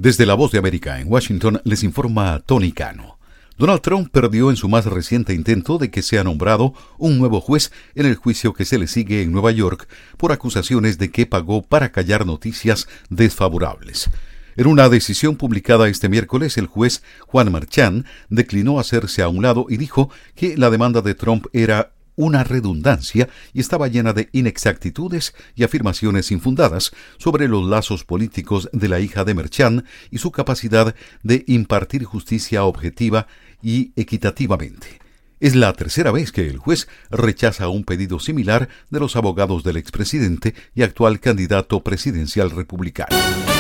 Desde La Voz de América en Washington les informa Tony Cano. Donald Trump perdió en su más reciente intento de que sea nombrado un nuevo juez en el juicio que se le sigue en Nueva York por acusaciones de que pagó para callar noticias desfavorables. En una decisión publicada este miércoles, el juez Juan Merchan declinó hacerse a un lado y dijo que la demanda de Trump era una redundancia y estaba llena de inexactitudes y afirmaciones infundadas sobre los lazos políticos de la hija de Merchan y su capacidad de impartir justicia objetiva y equitativamente. Es la tercera vez que el juez rechaza un pedido similar de los abogados del expresidente y actual candidato presidencial republicano.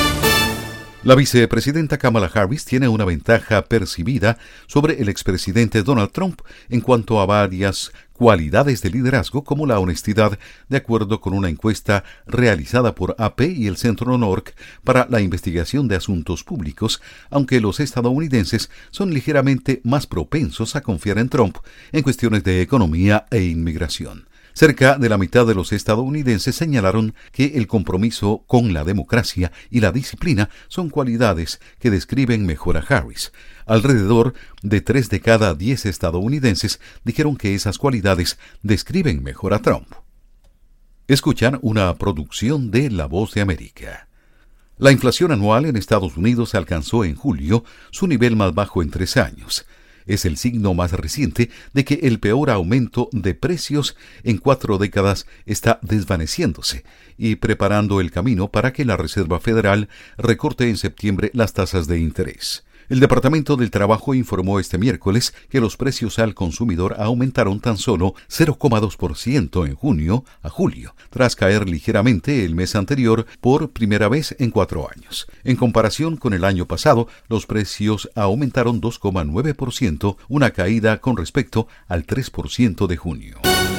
La vicepresidenta Kamala Harris tiene una ventaja percibida sobre el expresidente Donald Trump en cuanto a varias cualidades de liderazgo como la honestidad, de acuerdo con una encuesta realizada por AP y el Centro NORC para la investigación de asuntos públicos, aunque los estadounidenses son ligeramente más propensos a confiar en Trump en cuestiones de economía e inmigración. Cerca de la mitad de los estadounidenses señalaron que el compromiso con la democracia y la disciplina son cualidades que describen mejor a Harris. Alrededor de 3 de cada 10 estadounidenses dijeron que esas cualidades describen mejor a Trump. Escuchan una producción de La Voz de América. La inflación anual en Estados Unidos alcanzó en julio su nivel más bajo en 3 años. Es el signo más reciente de que el peor aumento de precios en 4 décadas está desvaneciéndose y preparando el camino para que la Reserva Federal recorte en septiembre las tasas de interés. El Departamento del Trabajo informó este miércoles que los precios al consumidor aumentaron tan solo 0,2% en junio a julio, tras caer ligeramente el mes anterior por primera vez en 4 años. En comparación con el año pasado, los precios aumentaron 2,9%, una caída con respecto al 3% de junio.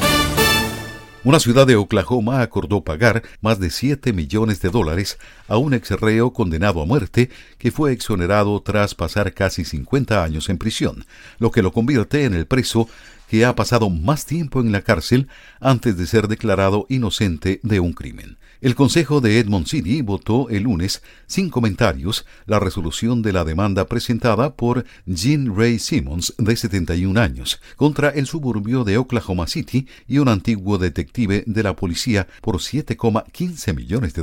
Una ciudad de Oklahoma acordó pagar más de $7 millones a un exreo condenado a muerte que fue exonerado tras pasar casi 50 años en prisión, lo que lo convierte en el preso que ha pasado más tiempo en la cárcel antes de ser declarado inocente de un crimen. El Consejo de Edmond City votó el lunes, sin comentarios, la resolución de la demanda presentada por Jean Ray Simmons, de 71 años, contra el suburbio de Oklahoma City y un antiguo detective de la policía por $7,15 millones.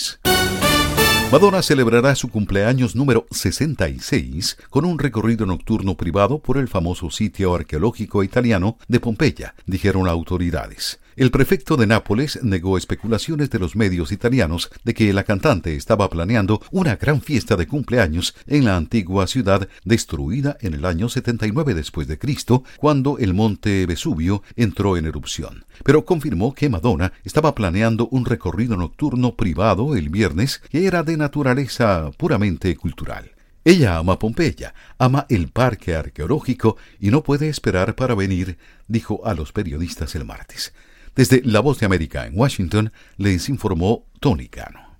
Madonna celebrará su cumpleaños número 66 con un recorrido nocturno privado por el famoso sitio arqueológico italiano de Pompeya, dijeron autoridades. El prefecto de Nápoles negó especulaciones de los medios italianos de que la cantante estaba planeando una gran fiesta de cumpleaños en la antigua ciudad destruida en el año 79 después de Cristo, cuando el monte Vesubio entró en erupción. Pero confirmó que Madonna estaba planeando un recorrido nocturno privado el viernes que era de naturaleza puramente cultural. Ella ama Pompeya, ama el parque arqueológico y no puede esperar para venir, dijo a los periodistas el martes. Desde La Voz de América en Washington, les informó Tony Cano.